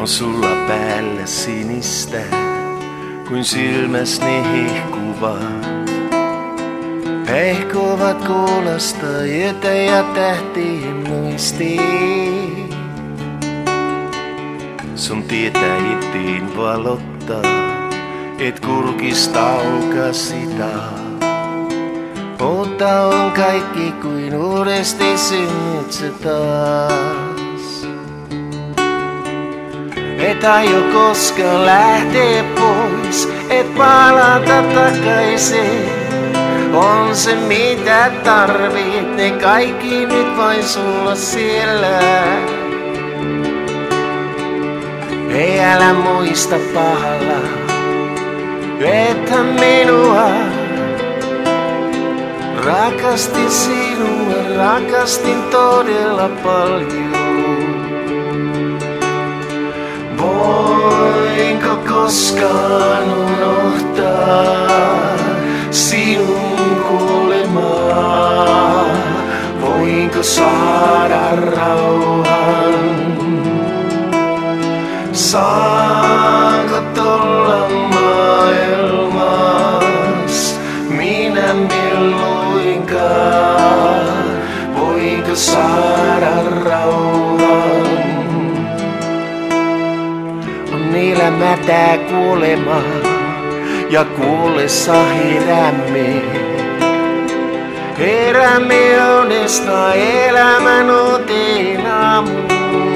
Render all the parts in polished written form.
On sulla päällä sinistä, kuin silmäsni hihkuvat. Pehkovat kuulosta yötä ja tähtien muistiin. Sun tietä ittiin valottaa, et kurkista auka sitä. Mutta on kaikki kuin uudesti synnyt se taas. Et aio koskaan lähtee pois, et palata takaisin. On se mitä tarvit, ne kaikki nyt vain sulla siellä. Ei älä muista pahalla, ethän minua. Rakastin sinua, rakastin todella paljon. Voinko koskaan unohtaa sinun kuolemaa? Voinko saada rauhan? Saanko tulla maailmas? Minä milloinkaan? Voinko saada rauhan? On elämä tää kuolema ja kuollessa heräämme. Heräämme onnesta elämän uuteen aamuun.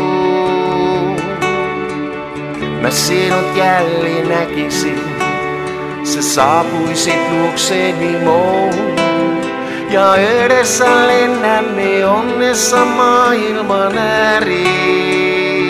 Mä sinut jälleen näkisin, sä saapuisit luokseni muun. Ja yhdessä lennämme onnessa maailman ääriin.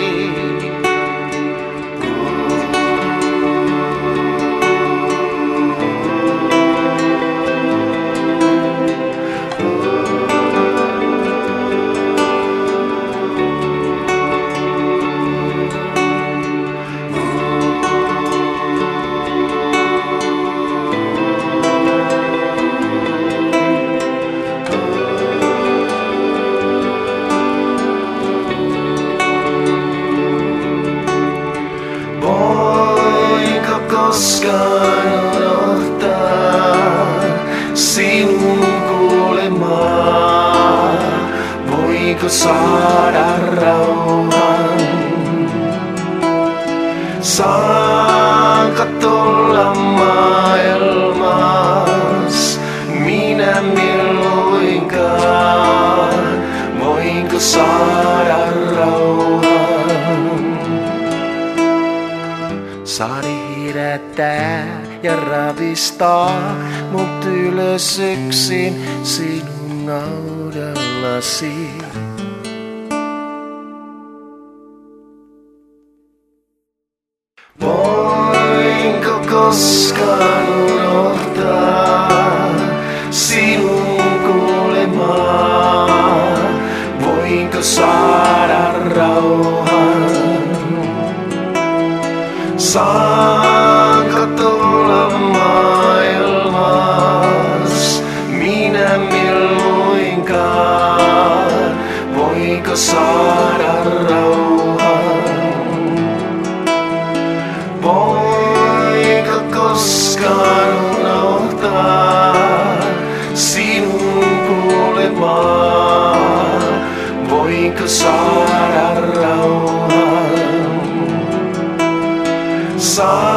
Koskaan unohtaa sinun kuolemaa. Voiko saada rauhan? Saanko tulla maailmas? Minä milloinkaan? Voinko saada rauhan? Saari herättää ja ravistaa mut ylös yksin sinun audallasi. Voinko koskaan unohtaa sinun kuolemaa? Voinko saada rauhan? Saanko tulla maailmas? Minä milloinkaan? Voinko saada rauhan? Voinko koskaan unohtaa sinun kuolemaa? Voinko saada rauhan?